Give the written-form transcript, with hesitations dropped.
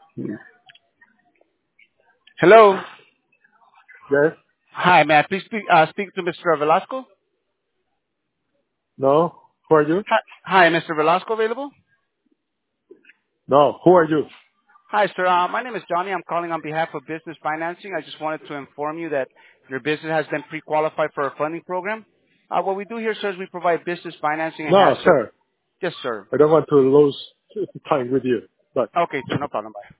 Hmm. Hello. Yes? Hi, may I please speak to Mr. Velasco? No? Who are you? Hi, Mr. Velasco available? No. Who are you? Hi, sir. My name is Johnny. I'm calling on behalf of Business Financing. I just wanted to inform you that your business has been pre-qualified for a funding program. What we do here, sir, is we provide business financing and No, have... sir. Yes, sir. I don't want to lose time with you. But Okay, sir. No problem. Bye.